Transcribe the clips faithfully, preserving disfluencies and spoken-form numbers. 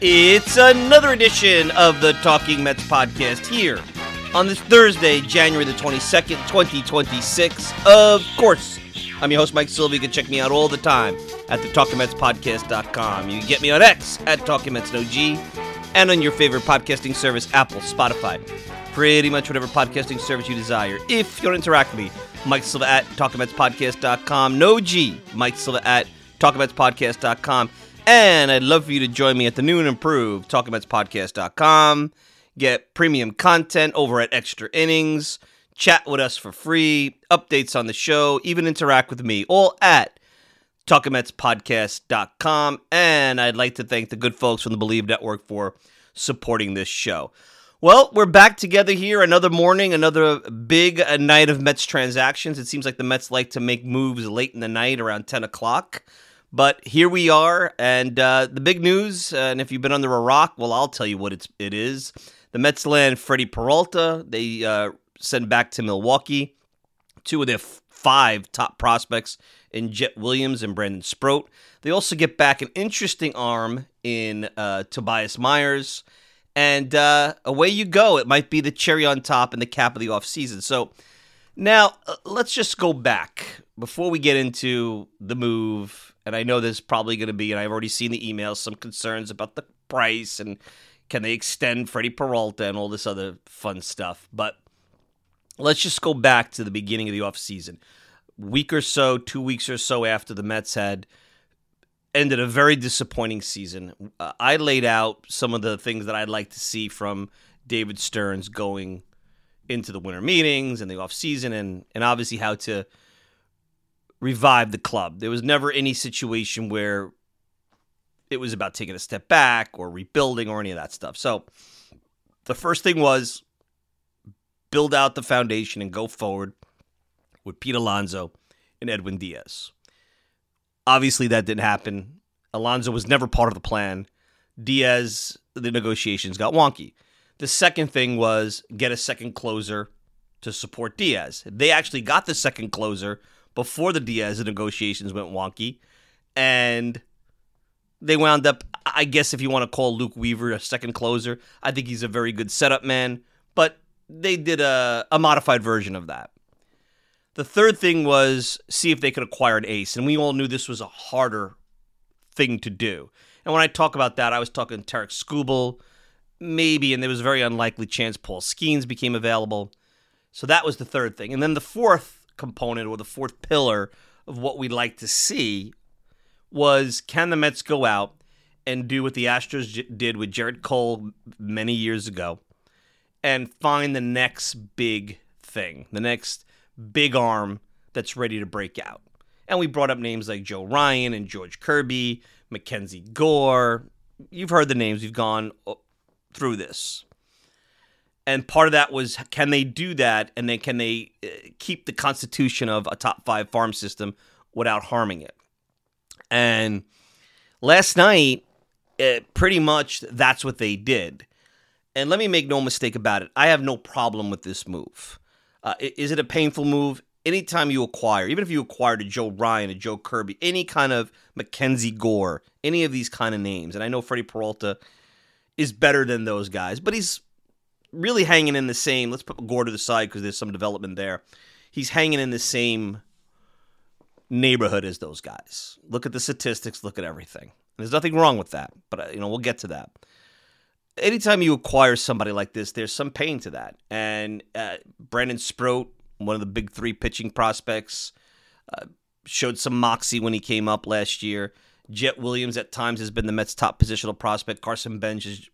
It's another edition of the Talking Mets podcast here on this Thursday, January the twenty-second, twenty twenty-six. Of course, I'm your host, Mike Silva. You can check me out all the time at the talking mets podcast dot com. You can get me on X at TalkingMetsNoG and on your favorite podcasting service, Apple, Spotify, pretty much whatever podcasting service you desire. If you want to interact with me, Mike Silva at talking mets podcast dot com. No G, Mike Silva at talking mets podcast dot com. And I'd love for you to join me at the new and improved talking mets podcast dot com. Get premium content over at Extra Innings. Chat with us for free. Updates on the show. Even interact with me. All at talking mets podcast dot com. And I'd like to thank the good folks from the Believe Network for supporting this show. Well, we're back together here another morning, another big uh, night of Mets transactions. It seems like the Mets like to make moves late in the night around ten o'clock. But here we are, and uh, the big news, uh, and if you've been under a rock, well, I'll tell you what it's, it is. The Mets land Freddie Peralta. They uh, send back to Milwaukee two of their f- five top prospects in Jet Williams and Brandon Sproat. They also get back an interesting arm in uh, Tobias Myers. And uh, away you go. It might be the cherry on top and the cap of the offseason. So now uh, let's just go back before we get into the move. And I know there's probably going to be, and I've already seen the emails, some concerns about the price and can they extend Freddie Peralta and all this other fun stuff. But let's just go back to the beginning of the offseason. Week or so, two weeks or so after the Mets had ended a very disappointing season, uh, I laid out some of the things that I'd like to see from David Stearns going into the winter meetings and the offseason, and, and obviously how to revive the club. There was never any situation where it was about taking a step back or rebuilding or any of that stuff. So the first thing was build out the foundation and go forward with Pete Alonso and Edwin Diaz. Obviously, that didn't happen. Alonso was never part of the plan. Diaz, the negotiations got wonky. The second thing was get a second closer to support Diaz. They actually got the second closer before the Diaz negotiations went wonky, and they wound up, I guess if you want to call Luke Weaver a second closer, I think he's a very good setup man, but they did a, a modified version of that. The third thing was see if they could acquire an ace, and we all knew this was a harder thing to do. And when I talk about that, I was talking Tarek Skubal, maybe, and there was a very unlikely chance Paul Skeens became available. So that was the third thing. And then the fourth component, or the fourth pillar of what we'd like to see, was can the Mets go out and do what the Astros j- did with Jarrett Cole many years ago and find the next big thing, the next big arm that's ready to break out. And we brought up names like Joe Ryan and George Kirby, Mackenzie Gore. You've heard the names. We've gone through this. And part of that was, can they do that, and then can they keep the constitution of a top five farm system without harming it? And last night, it, pretty much that's what they did. And let me make no mistake about it. I have no problem with this move. Uh, is it a painful move? Anytime you acquire, even if you acquired a Joe Ryan, a Joe Kirby, any kind of Mackenzie Gore, any of these kind of names, and I know Freddie Peralta is better than those guys, but he's really hanging in the same, let's put Gore to the side because there's some development there. He's hanging in the same neighborhood as those guys. Look at the statistics, look at everything. There's nothing wrong with that, but you know, we'll get to that. Anytime you acquire somebody like this, there's some pain to that. And uh, Brandon Sproat, one of the big three pitching prospects, uh, showed some moxie when he came up last year. Jet Williams at times has been the Mets' top positional prospect. Carson Bench has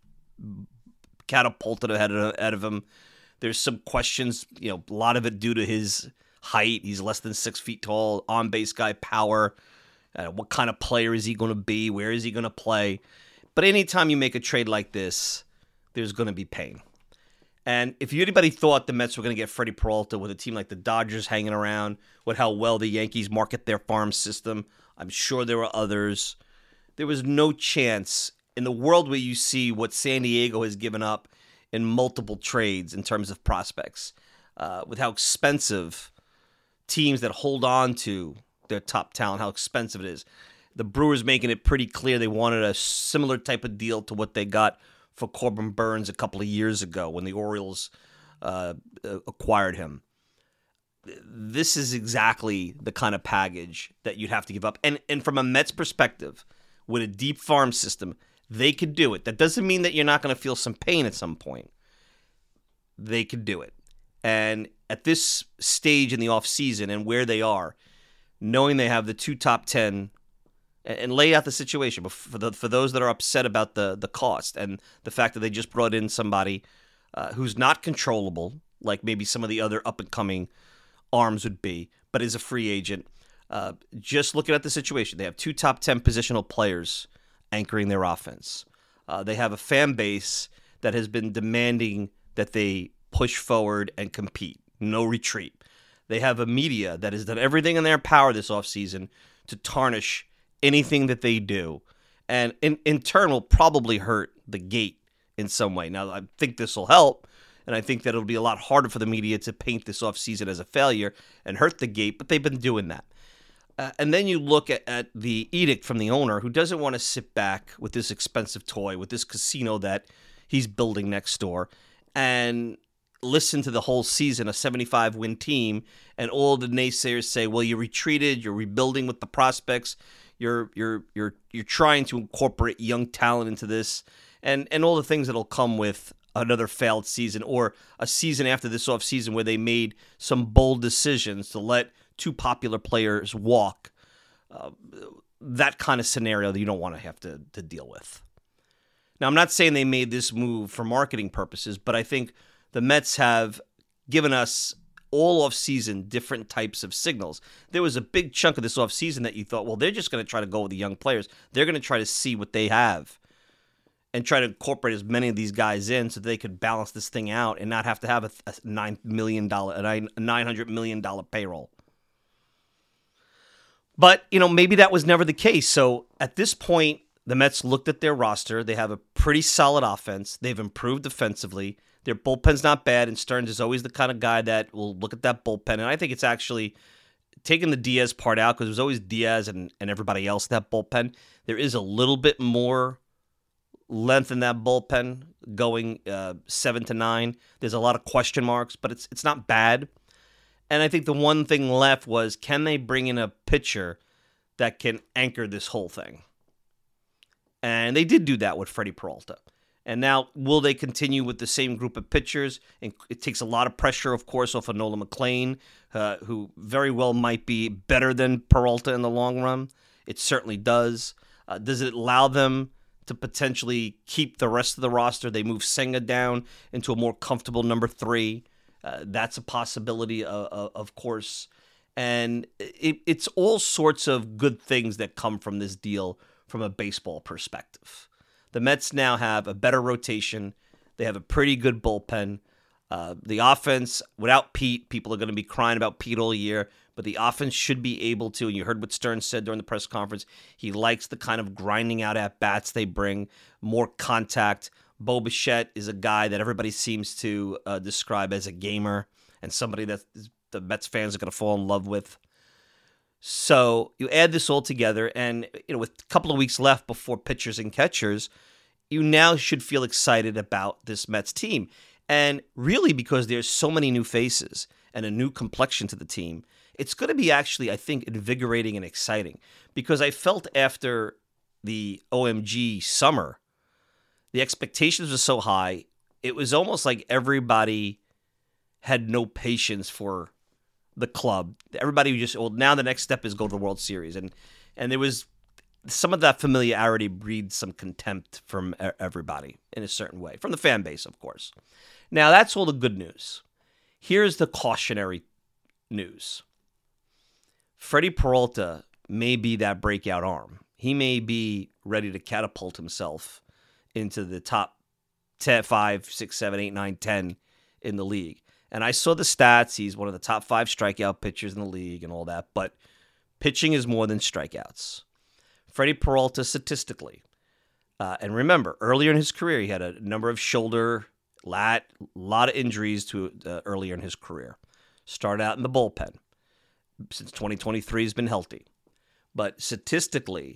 catapulted ahead of, ahead of him. There's some questions, you know, a lot of it due to his height. He's less than six feet tall, on-base guy, power. Uh, what kind of player is he going to be? Where is he going to play? But anytime you make a trade like this, there's going to be pain. And if anybody thought the Mets were going to get Freddie Peralta with a team like the Dodgers hanging around, with how well the Yankees market their farm system, I'm sure there were others. There was no chance in the world where you see what San Diego has given up in multiple trades in terms of prospects, uh, with how expensive teams that hold on to their top talent, how expensive it is. the Brewers making it pretty clear they wanted a similar type of deal to what they got for Corbin Burns a couple of years ago when the Orioles uh, acquired him. This is exactly the kind of package that you'd have to give up. And and from a Mets perspective, with a deep farm system, they could do it. That doesn't mean that you're not going to feel some pain at some point. They could do it. And at this stage in the offseason and where they are, knowing they have the two top ten, and, and lay out the situation for the, for those that are upset about the, the cost and the fact that they just brought in somebody uh, who's not controllable, like maybe some of the other up-and-coming arms would be, but is a free agent. Uh, just looking at the situation, they have two top ten positional players anchoring their offense. Uh, they have a fan base that has been demanding that they push forward and compete. No retreat. They have a media that has done everything in their power this offseason to tarnish anything that they do. And in, in turn will probably hurt the gate in some way. Now, I think this will help. And I think that it'll be a lot harder for the media to paint this offseason as a failure and hurt the gate, but they've been doing that. Uh, and then you look at, at the edict from the owner who doesn't want to sit back with this expensive toy, with this casino that he's building next door, and listen to the whole season, a seventy-five win team, and all the naysayers say, well, you retreated, you're rebuilding with the prospects, you're you're you're you're trying to incorporate young talent into this, and, and all the things that'll come with another failed season or a season after this offseason where they made some bold decisions to let two popular players walk. Uh, that kind of scenario that you don't want to have to, to deal with. Now, I'm not saying they made this move for marketing purposes, but I think the Mets have given us all offseason different types of signals. There was a big chunk of this offseason that you thought, well, they're just going to try to go with the young players. They're going to try to see what they have and try to incorporate as many of these guys in so they could balance this thing out and not have to have a, a nine million dollars, a nine hundred million dollars payroll. But, you know, maybe that was never the case. So at this point, the Mets looked at their roster. They have a pretty solid offense. They've improved defensively. Their bullpen's not bad, and Stearns is always the kind of guy that will look at that bullpen. And I think it's actually taking the Diaz part out, because there's always Diaz and, and everybody else in that bullpen. There is a little bit more length in that bullpen going uh, seven to nine. There's a lot of question marks, but it's it's not bad. And I think the one thing left was, can they bring in a pitcher that can anchor this whole thing? And they did do that with Freddie Peralta. And now, will they continue with the same group of pitchers? And it takes a lot of pressure, of course, off of Nolan McLean, uh, who very well might be better than Peralta in the long run. It certainly does. Uh, does it allow them to potentially keep the rest of the roster? They move Senga down into a more comfortable number three. Uh, that's a possibility, uh, uh, of course. And it, it's all sorts of good things that come from this deal from a baseball perspective. The Mets now have a better rotation. They have a pretty good bullpen. Uh, the offense, without Pete, people are going to be crying about Pete all year, but the offense should be able to, and you heard what Stearns said during the press conference, he likes the kind of grinding out at-bats they bring, more contact. Bo Bichette is a guy that everybody seems to uh, describe as a gamer and somebody that the Mets fans are going to fall in love with. So you add this all together, and you know, with a couple of weeks left before pitchers and catchers, you now should feel excited about this Mets team. And really, because there's so many new faces and a new complexion to the team, it's going to be actually, I think, invigorating and exciting. Because I felt after the O M G summer, the expectations were so high, it was almost like everybody had no patience for the club. Everybody just, well, now the next step is go to the World Series. And and there was some of that familiarity breeds some contempt from everybody in a certain way, from the fan base, of course. Now, that's all the good news. Here's the cautionary news. Freddie Peralta may be that breakout arm. He may be ready to catapult himself into the top ten, five, six, seven, eight, nine, ten in the league. And I saw the stats. He's one of the top five strikeout pitchers in the league and all that. But pitching is more than strikeouts. Freddie Peralta, statistically, uh, and remember, earlier in his career, he had a number of shoulder, lat, a lot of injuries to uh, earlier in his career. Started out in the bullpen. Since twenty twenty-three, he's been healthy. But statistically,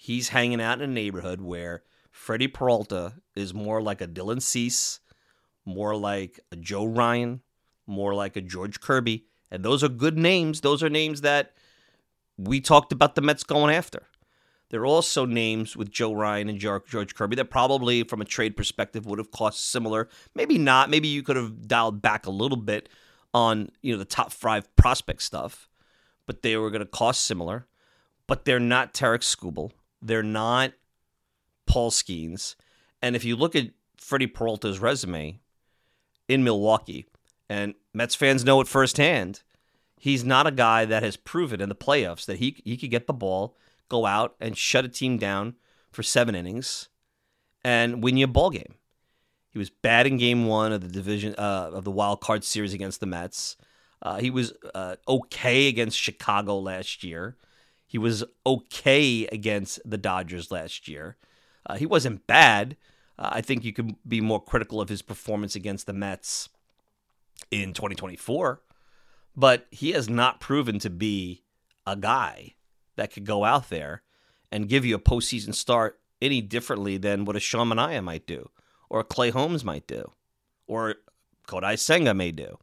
he's hanging out in a neighborhood where Freddie Peralta is more like a Dylan Cease, more like a Joe Ryan, more like a George Kirby. And those are good names. Those are names that we talked about the Mets going after. There are also names with Joe Ryan and George Kirby that probably, from a trade perspective, would have cost similar. Maybe not. Maybe you could have dialed back a little bit on, you know, the top five prospect stuff, but they were going to cost similar. But they're not Tarek Skubal. They're not Paul Skeens. And if you look at Freddie Peralta's resume in Milwaukee, and Mets fans know it firsthand, he's not a guy that has proven in the playoffs that he he could get the ball, go out and shut a team down for seven innings and win you a ball game. He was bad in game one of the division uh, of the wild card series against the Mets. Uh, he was uh, okay against Chicago last year. He was okay against the Dodgers last year. Uh, he wasn't bad. Uh, I think you could be more critical of his performance against the Mets in twenty twenty-four, but he has not proven to be a guy that could go out there and give you a postseason start any differently than what a Sean Manaea might do, or a Clay Holmes might do, or Kodai Senga may do.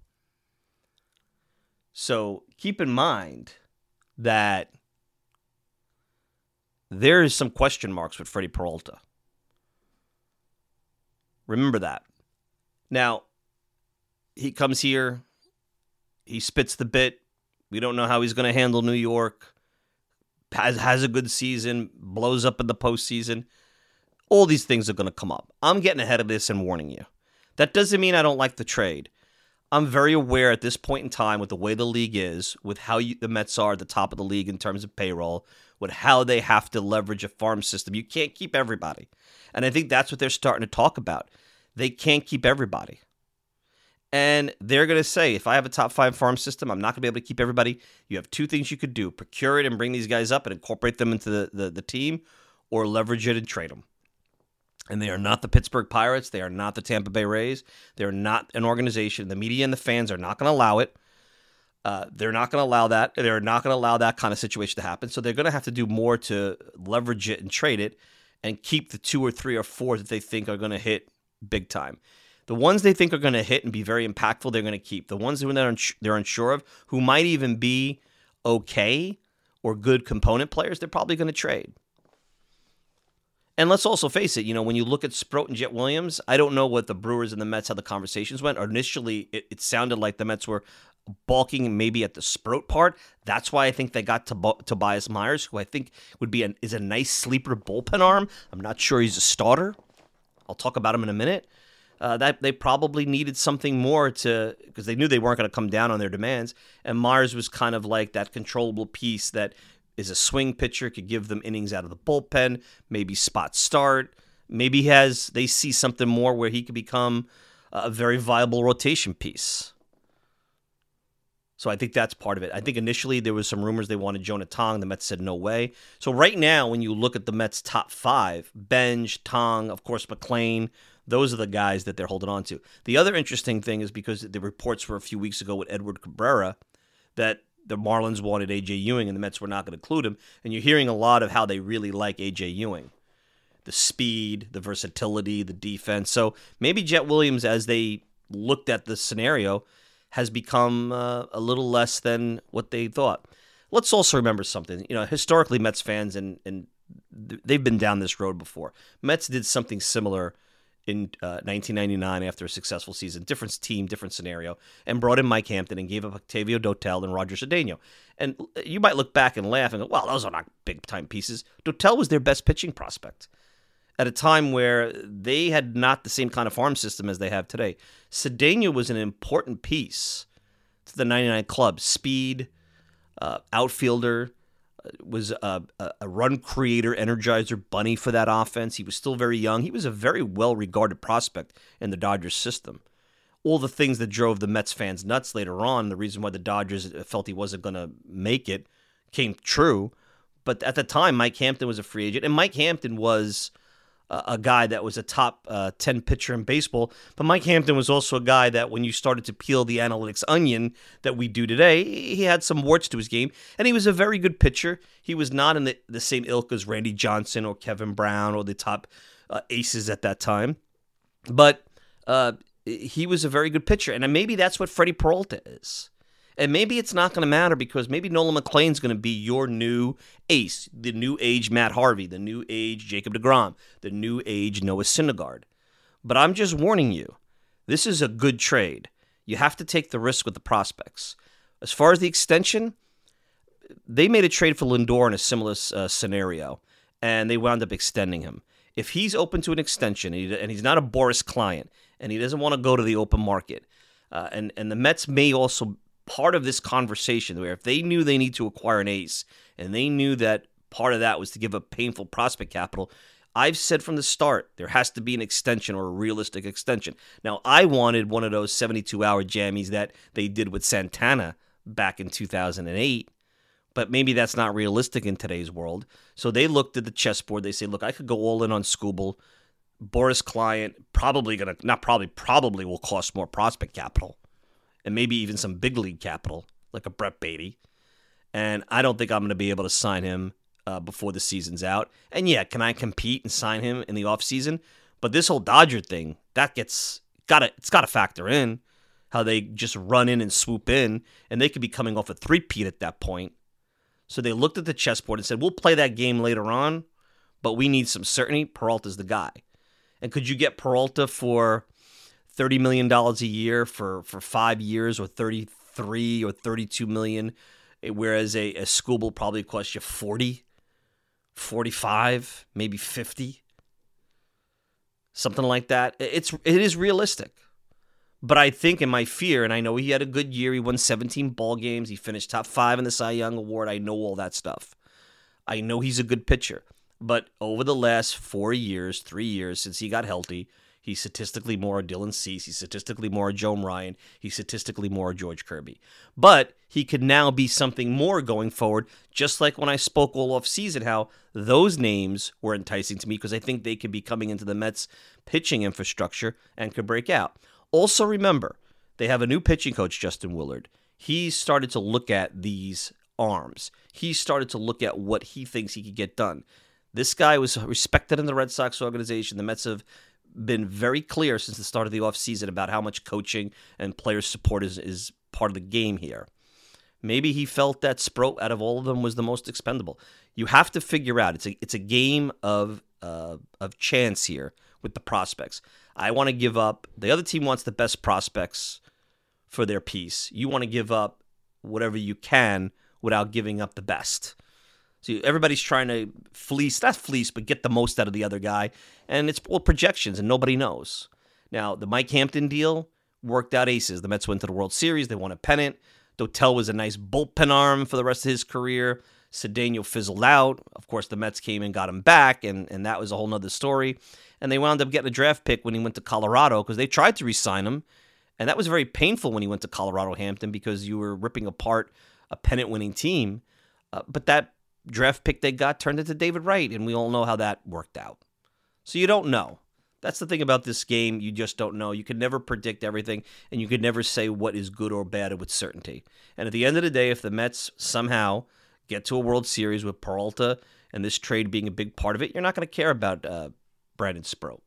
So keep in mind that there is some question marks with Freddie Peralta. Remember that. Now, he comes here, he spits the bit. We don't know how he's going to handle New York. Has, has a good season, blows up in the postseason. All these things are going to come up. I'm getting ahead of this and warning you. That doesn't mean I don't like the trade. I'm very aware at this point in time with the way the league is, with how you, the Mets are at the top of the league in terms of payroll, with how they have to leverage a farm system. You can't keep everybody. And I think that's what they're starting to talk about. They can't keep everybody. And they're going to say, if I have a top five farm system, I'm not going to be able to keep everybody. You have two things you could do: procure it and bring these guys up and incorporate them into the, the, the team, or leverage it and trade them. And they are not the Pittsburgh Pirates. They are not the Tampa Bay Rays. They're not an organization. The media and the fans are not going to allow it. Uh, they're not going to allow that. They're not going to allow that kind of situation to happen. So they're going to have to do more to leverage it and trade it and keep the two or three or four that they think are going to hit big time. The ones they think are going to hit and be very impactful, they're going to keep. The ones who they're, uns- they're unsure of, who might even be okay or good component players, they're probably going to trade. And let's also face it, you know, when you look at Sproat and Jet Williams, I don't know what the Brewers and the Mets, how the conversations went. Initially, it, it sounded like the Mets were balking maybe at the Sproat part. That's why I think they got to Tobias Myers, who I think would be an, is a nice sleeper bullpen arm. I'm not sure he's a starter. I'll talk about him in a minute. Uh, that they probably needed something more to, because they knew they weren't going to come down on their demands. And Myers was kind of like that controllable piece that is a swing pitcher, could give them innings out of the bullpen, maybe spot start. Maybe he has, they see something more where he could become a very viable rotation piece. So I think that's part of it. I think initially there was some rumors they wanted Jonah Tong. The Mets said no way. So right now, when you look at the Mets' top five, Benj, Tong, of course, McClain, those are the guys that they're holding on to. The other interesting thing is because the reports were a few weeks ago with Edward Cabrera that the Marlins wanted A J Ewing and the Mets were not going to include him. And you're hearing a lot of how they really like A J Ewing. The speed, the versatility, the defense. So maybe Jet Williams, as they looked at the scenario, has become uh, a little less than what they thought. Let's also remember something. You know, historically, Mets fans, and, and they've been down this road before. Mets did something similar in uh, nineteen ninety-nine after a successful season, different team, different scenario, and brought in Mike Hampton and gave up Octavio Dotel and Roger Cedeno. And you might look back and laugh and go, well, those are not big-time pieces. Dotel was their best pitching prospect at a time where they had not the same kind of farm system as they have today. Cedeno was an important piece to the ninety-nine club. Speed, uh, outfielder, was a, a run creator, energizer, bunny for that offense. He was still very young. He was a very well-regarded prospect in the Dodgers system. All the things that drove the Mets fans nuts later on, the reason why the Dodgers felt he wasn't going to make it, came true. But at the time, Mike Hampton was a free agent, and Mike Hampton was a, a guy that was a top uh, ten pitcher in baseball. But Mike Hampton was also a guy that when you started to peel the analytics onion that we do today, he had some warts to his game. And he was a very good pitcher. He was not in the, the same ilk as Randy Johnson or Kevin Brown or the top uh, aces at that time. But uh, he was a very good pitcher. And maybe that's what Freddie Peralta is. And maybe it's not going to matter because maybe Nolan McLean's going to be your new ace, the new age Matt Harvey, the new age Jacob deGrom, the new age Noah Syndergaard. But I'm just warning you, this is a good trade. You have to take the risk with the prospects. As far as the extension, they made a trade for Lindor in a similar uh, scenario, and they wound up extending him. If he's open to an extension and, he, and he's not a Boris client and he doesn't want to go to the open market, uh, and, and the Mets may also part of this conversation where if they knew they need to acquire an ace and they knew that part of that was to give up painful prospect capital, I've said from the start there has to be an extension or a realistic extension. Now, I wanted one of those seventy-two hour jammies that they did with Santana back in two thousand eight, but maybe that's not realistic in today's world. So they looked at the chessboard. They say, look, I could go all in on Skubal. Boris Client probably going to, not probably, probably will cost more prospect capital. And maybe even some big league capital, like a Brett Beatty. And I don't think I'm going to be able to sign him uh, before the season's out. And yeah, can I compete and sign him in the offseason? But this whole Dodger thing, that gets got to it's got to factor in how they just run in and swoop in, and they could be coming off a three-peat at that point. So they looked at the chessboard and said, we'll play that game later on, but we need some certainty. Peralta's the guy. And could you get Peralta for thirty million dollars a year for, for five years or thirty-three or thirty-two million dollars, whereas a, a Skubal probably costs you forty, forty-five, maybe fifty, something like that. It's, it is realistic. But I think in my fear, and I know he had a good year, he won seventeen ball games, he finished top five in the Cy Young Award, I know all that stuff. I know he's a good pitcher. But over the last four years, three years since he got healthy, he's statistically more Dylan Cease. He's statistically more Joe Ryan. He's statistically more George Kirby. But he could now be something more going forward, just like when I spoke all off season, how those names were enticing to me because I think they could be coming into the Mets pitching infrastructure and could break out. Also remember, they have a new pitching coach, Justin Willard. He started to look at these arms. He started to look at what he thinks he could get done. This guy was respected in the Red Sox organization. The Mets have been very clear since the start of the offseason about how much coaching and player support is, is part of the game here. Maybe he felt that Sproat out of all of them was the most expendable. You have to figure out, it's a it's a game of uh, of chance here with the prospects. I want to give up, the other team wants the best prospects for their piece. You want to give up whatever you can without giving up the best. So everybody's trying to fleece, not fleece, but get the most out of the other guy. And it's all projections, and nobody knows. Now, the Mike Hampton deal worked out aces. The Mets went to the World Series. They won a pennant. Dotel was a nice bullpen arm for the rest of his career. Cedeno fizzled out. Of course, the Mets came and got him back, and, and that was a whole nother story. And they wound up getting a draft pick when he went to Colorado because they tried to re-sign him. And that was very painful when he went to Colorado Hampton because you were ripping apart a pennant-winning team. Uh, but that draft pick they got turned into David Wright, and we all know how that worked out. So you don't know. That's the thing about this game. You just don't know. You can never predict everything, and you can never say what is good or bad with certainty. And at the end of the day, if the Mets somehow get to a World Series with Peralta and this trade being a big part of it, you're not going to care about uh, Brandon Sproat.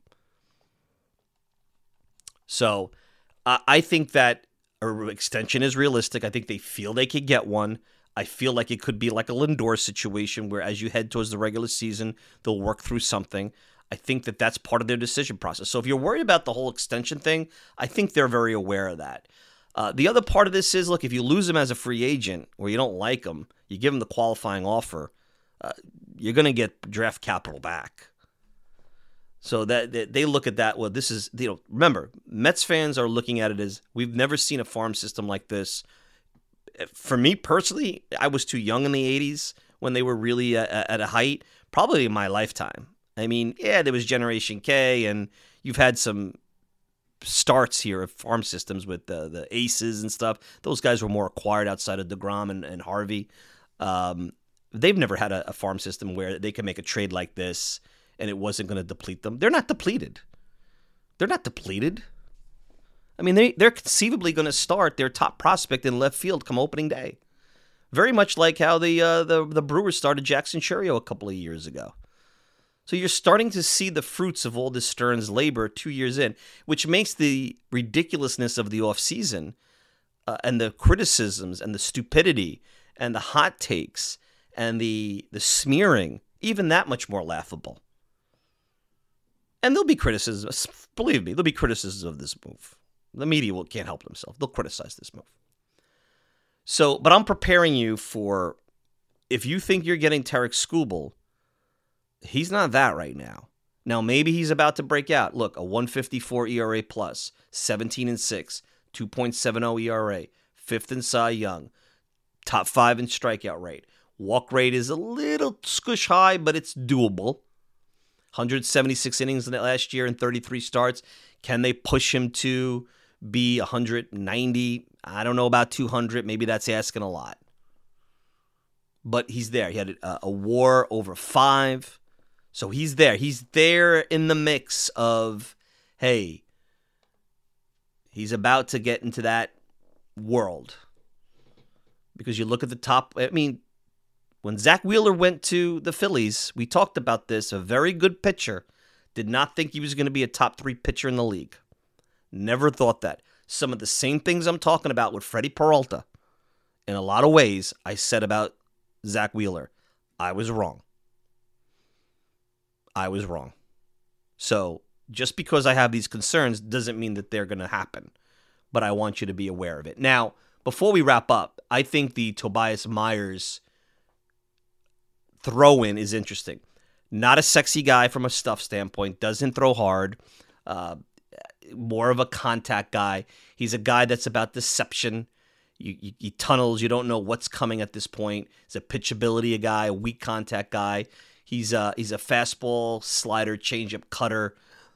So uh, I think that an extension is realistic. I think they feel they could get one. I feel like it could be like a Lindor situation where as you head towards the regular season, they'll work through something. I think that that's part of their decision process. So if you're worried about the whole extension thing, I think they're very aware of that. Uh, the other part of this is, look, if you lose him as a free agent or you don't like him, you give him the qualifying offer, uh, you're going to get draft capital back. So that, that they look at that, well, this is, you know, remember, Mets fans are looking at it as we've never seen a farm system like this. For me personally, I was too young in the eighties when they were really at, at a height, probably in my lifetime. I mean, yeah, there was Generation K, and you've had some starts here of farm systems with the, the aces and stuff. Those guys were more acquired outside of DeGrom and, and Harvey. Um, they've never had a, a farm system where they can make a trade like this and it wasn't going to deplete them. They're not depleted. They're not depleted. I mean, they, they're conceivably going to start their top prospect in left field come opening day. Very much like how the, uh, the, the Brewers started Jackson Chourio a couple of years ago. So you're starting to see the fruits of all this Stearns labor two years in, which makes the ridiculousness of the offseason uh, and the criticisms and the stupidity and the hot takes and the the smearing even that much more laughable. And there'll be criticisms. Believe me, there'll be criticisms of this move. The media will, can't help themselves. They'll criticize this move. So, but I'm preparing you for, if you think you're getting Tarik Skubal, he's not that right now. Now, maybe he's about to break out. Look, a one fifty-four E R A plus, seventeen and six, two point seven oh E R A, fifth in Cy Young, top five in strikeout rate. Walk rate is a little squish high, but it's doable. one hundred seventy-six innings in the last year and thirty-three starts. Can they push him to be one hundred ninety? I don't know about two hundred. Maybe that's asking a lot. But he's there. He had a, a WAR over five. So he's there. He's there in the mix of, hey, he's about to get into that world. Because you look at the top, I mean, when Zach Wheeler went to the Phillies, we talked about this, a very good pitcher. Did not think he was going to be a top three pitcher in the league. Never thought that. Some of the same things I'm talking about with Freddie Peralta, in a lot of ways, I said about Zach Wheeler. I was wrong. I was wrong. So just because I have these concerns doesn't mean that they're going to happen. But I want you to be aware of it. Now, before we wrap up, I think the Tobias Myers throw-in is interesting. Not a sexy guy from a stuff standpoint. Doesn't throw hard. Uh, more of a contact guy. He's a guy that's about deception. You, you, he tunnels. You don't know what's coming at this point. He's a pitchability a guy, a weak contact guy. He's a, he's a fastball, slider, changeup, cutter.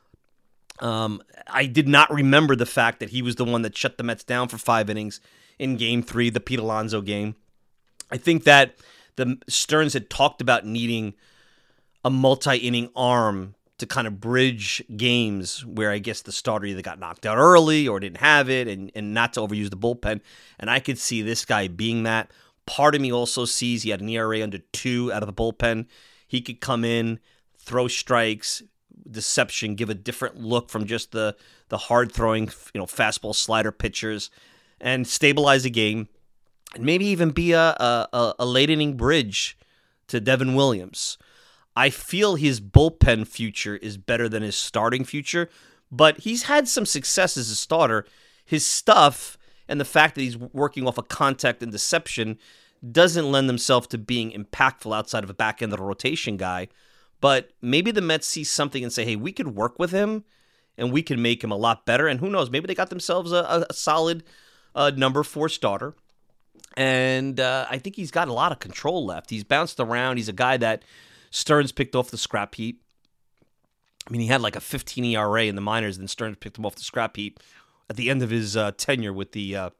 Um, I did not remember the fact that he was the one that shut the Mets down for five innings in Game Three, the Pete Alonso game. I think that the Stearns had talked about needing a multi-inning arm to kind of bridge games where I guess the starter either got knocked out early or didn't have it, and, and not to overuse the bullpen. And I could see this guy being that. Part of me also sees he had an E R A under two out of the bullpen. He could come in, throw strikes, deception, give a different look from just the the hard throwing, you know, fastball slider pitchers, and stabilize a game, and maybe even be a a, a late inning bridge to Devin Williams. I feel his bullpen future is better than his starting future, but he's had some success as a starter. His stuff and the fact that he's working off of contact and deception doesn't lend themselves to being impactful outside of a back end of the rotation guy. But maybe the Mets see something and say, hey, we could work with him and we can make him a lot better. And who knows, maybe they got themselves a, a solid uh, number four starter. And uh, I think he's got a lot of control left. He's bounced around. He's a guy that Stearns picked off the scrap heap. I mean, he had like a fifteen E R A in the minors, and Stearns picked him off the scrap heap at the end of his uh, tenure with the uh,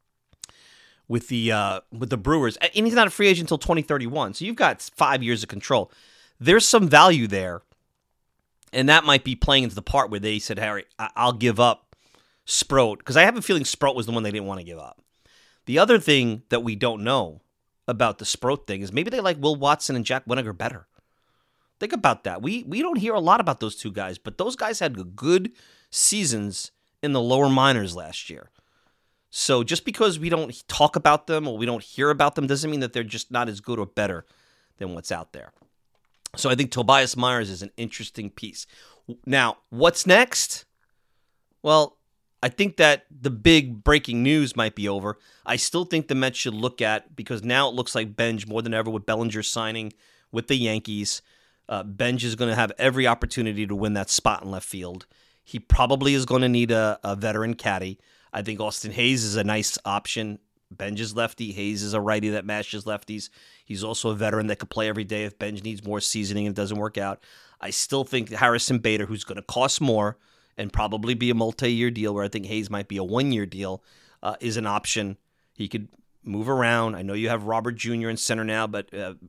with the uh, with the Brewers. And he's not a free agent until twenty thirty-one, so you've got five years of control. There's some value there, and that might be playing into the part where they said, Harry, I- I'll give up Sproat, because I have a feeling Sproat was the one they didn't want to give up. The other thing that we don't know about the Sproat thing is maybe they like Will Watson and Jack Winiger better. Think about that. We we don't hear a lot about those two guys, but those guys had good seasons in the lower minors last year. So just because we don't talk about them or we don't hear about them doesn't mean that they're just not as good or better than what's out there. So I think Tobias Myers is an interesting piece. Now, what's next? Well, I think that the big breaking news might be over. I still think the Mets should look at, because now it looks like Benj more than ever with Bellinger signing with the Yankees. Uh, Benj is going to have every opportunity to win that spot in left field. He probably is going to need a, a veteran caddy. I think Austin Hayes is a nice option. Benj is lefty. Hayes is a righty that mashes lefties. He's also a veteran that could play every day if Benj needs more seasoning and it doesn't work out. I still think Harrison Bader, who's going to cost more and probably be a multi-year deal, where I think Hayes might be a one-year deal, uh, is an option. He could move around. I know you have Robert Junior in center now, but uh,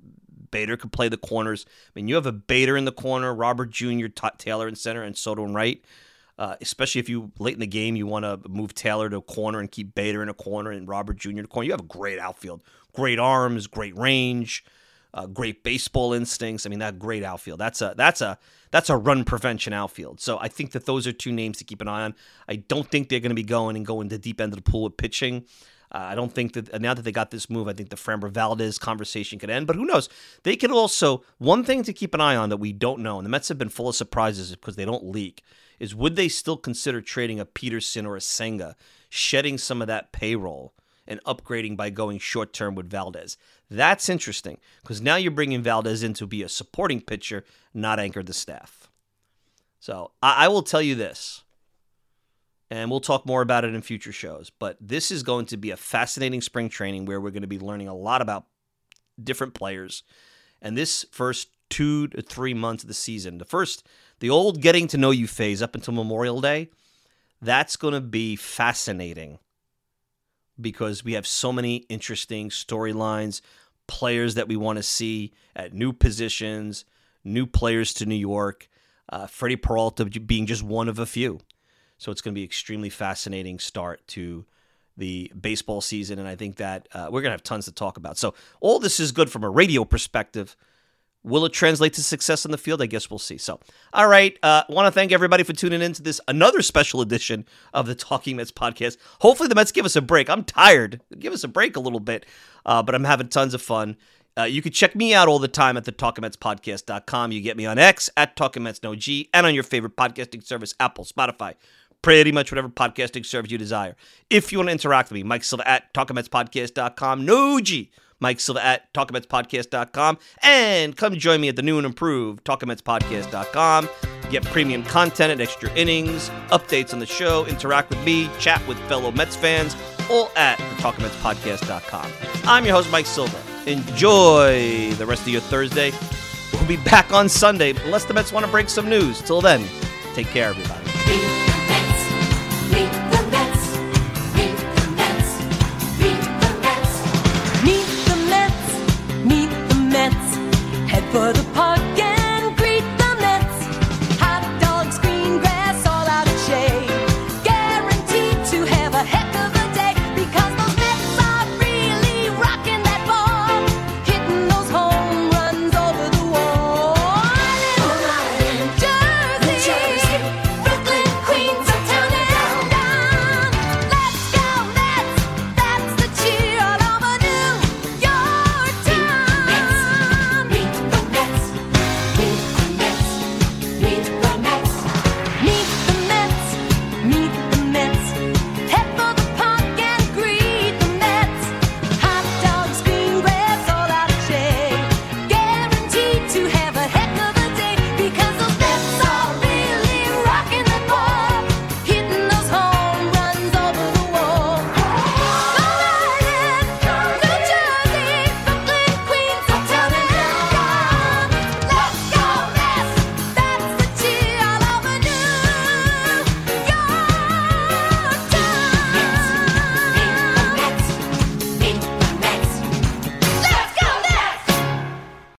Bader could play the corners. I mean, you have a Bader in the corner, Robert Junior, T- Taylor in center, and Soto in right. Uh, especially if you, late in the game, you want to move Taylor to a corner and keep Bader in a corner and Robert Junior in a corner. You have a great outfield. Great arms, great range, uh, great baseball instincts. I mean, that great outfield. That's a that's a that's a run prevention outfield. So I think that those are two names to keep an eye on. I don't think they're going to be going and going to the deep end of the pool with pitching. Uh, I don't think that now that they got this move, I think the Framber Valdez conversation could end. But who knows? They could also, one thing to keep an eye on that we don't know, and the Mets have been full of surprises because they don't leak, is would they still consider trading a Peterson or a Senga, shedding some of that payroll and upgrading by going short-term with Valdez? That's interesting because now you're bringing Valdez in to be a supporting pitcher, not anchor the staff. So I, I will tell you this, and we'll talk more about it in future shows, but this is going to be a fascinating spring training where we're going to be learning a lot about different players. And this first two to three months of the season, the first, the old getting to know you phase up until Memorial Day, that's going to be fascinating because we have so many interesting storylines, players that we want to see at new positions, new players to New York, uh, Freddie Peralta being just one of a few. So it's going to be an extremely fascinating start to the baseball season, and I think that uh, we're going to have tons to talk about. So all this is good from a radio perspective. Will it translate to success on the field? I guess we'll see. So, all right. I uh, want to thank everybody for tuning in to this, another special edition of the Talking Mets podcast. Hopefully the Mets give us a break. I'm tired. Give us a break a little bit, uh, but I'm having tons of fun. Uh, you can check me out all the time at the talking mets podcast dot com. You get me on X, at Talking Mets No G, and on your favorite podcasting service, Apple, Spotify, pretty much whatever podcasting service you desire. If you want to interact with me, Mike Silva at talking mets podcast dot com. No G. Mike Silva at talking mets podcast dot com. And come join me at the new and improved talking mets podcast dot com. Get premium content and extra innings, updates on the show, interact with me, chat with fellow Mets fans, all at the talking mets podcast dot com. I'm your host, Mike Silva. Enjoy the rest of your Thursday. We'll be back on Sunday, unless the Mets want to break some news. Till then, take care, everybody.